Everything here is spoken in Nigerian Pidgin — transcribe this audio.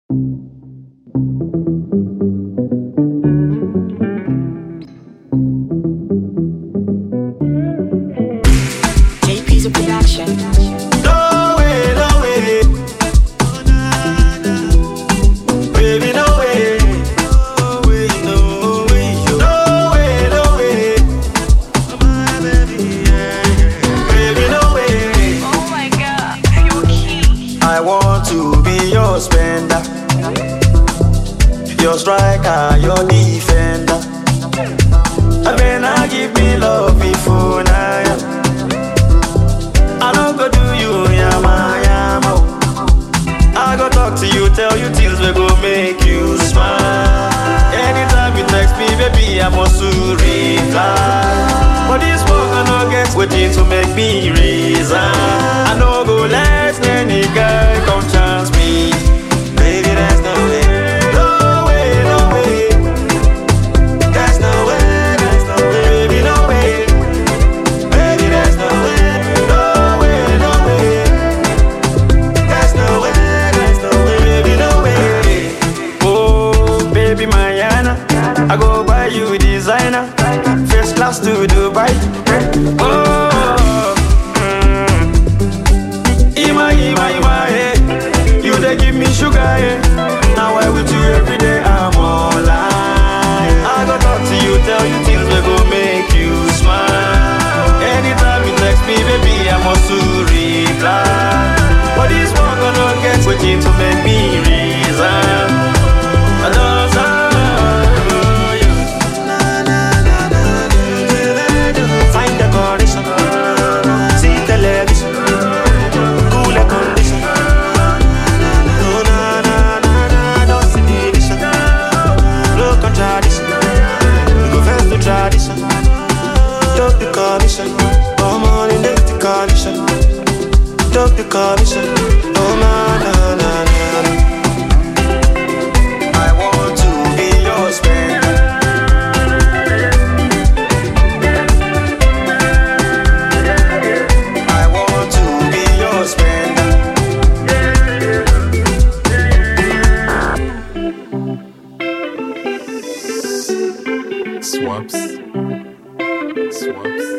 JP's a production. No way, no way. Baby, no way. No way, no way. No way, no way. My baby, yeah. Baby, no way. Oh my god, you're cute. I want to be your spender, your striker, your defender. I better give me love before now. I don't go do you, yama, yama. I go talk to you, tell you things we go make you smile. Anytime you text me, baby, I must to reply. But this work I no get waiting to make me reason. I no go let any guy come chance me. Baby, there's no way. No way, no way. There's no way, there's no way. Baby, no way. Baby, there's no way. No way, no way. There's no way, there's no way. Baby, no way. Oh, baby, Mayana, I go buy you designer, first class to Dubai. Oh, Ima, hey. You they give me sugar, hey. Now I with you every day, I'm online. I go talk to you, tell you things that go make you smile. Anytime you text me, baby, I must to reply. But this one gonna get waiting to make me reason. I don't find the condition, see television, cool the condition. No, na na na na, don't see division. No contradiction, we go first to tradition. Talk the condition, come on in the condition. Talk the condition, oh na na na na. I want to be your spender. I want to be your spender. Swaps.